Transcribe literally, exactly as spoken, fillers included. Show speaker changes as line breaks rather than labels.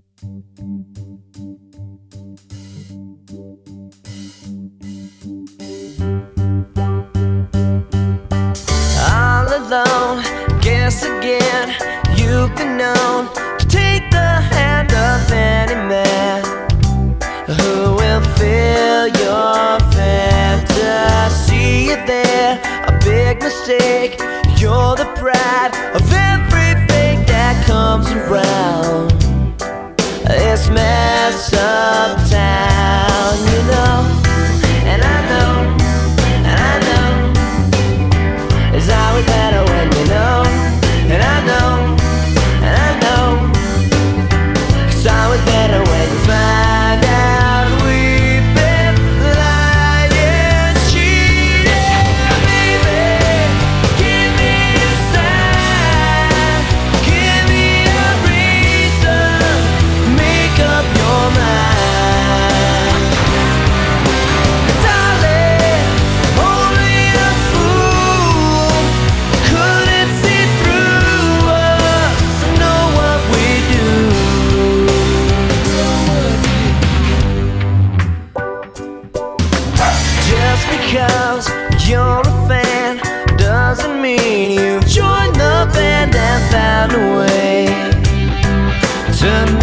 All alone, guess again, you've been known to take the hand of any man who will fill your fantasy. You're there, a big mistake. You're the pride of everything that comes around this messed up town, you know. And I know, and I know, it's always better when you know. And I know, and I know, it's always better when you find out we've been lying, cheating. Baby, give me a sign, give me a reason, make up your mind. Darling, only a fool couldn't see through us and know what we do. Just because you're a fan doesn't mean you've joined the band and found a way to